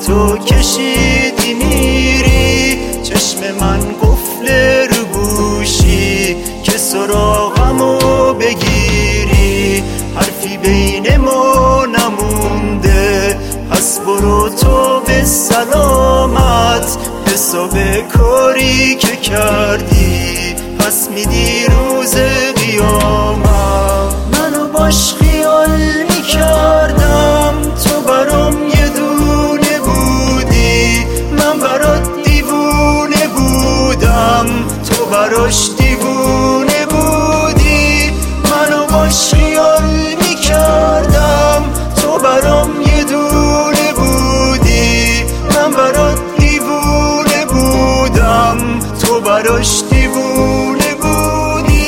تو کشیدی میری، چشم من قفل رو گوشی که سراغمو بگیری. حرفی بین ما نمونده، پس برو تو به سلامت. حساب کاری که کردی پس میدی روز قیامت. منو باش خیال میکردم، تو برام یه دونه بودی، من برات دیوونه بودم، تو براش دیوونه بودی. منو باش خیال میکردم، تو برام یه دونه بودی، من برات دیوونه بودم، تو براش دیوونه بودی.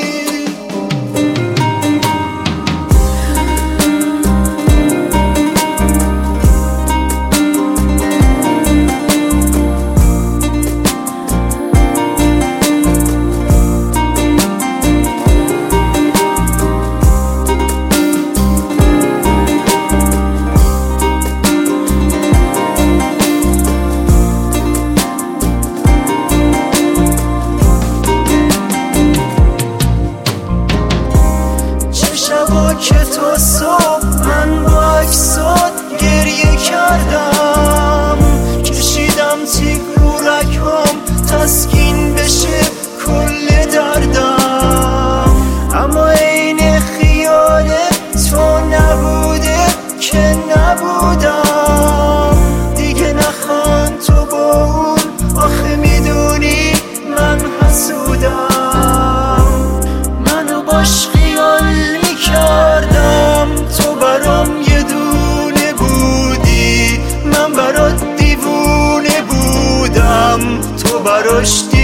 که تو صبح من با عکسات گریه کردم، کشیدم تیک رو رگ‌هام تسکین بشه کل دردم. اما عین خیال تو نبوده که نبودم، دیگه نخوان تو با اون، آخه میدونی من حسودم. منو باش خیال کردم، تو برام یه دونه بودی، من برات دیوونه بودم، تو براش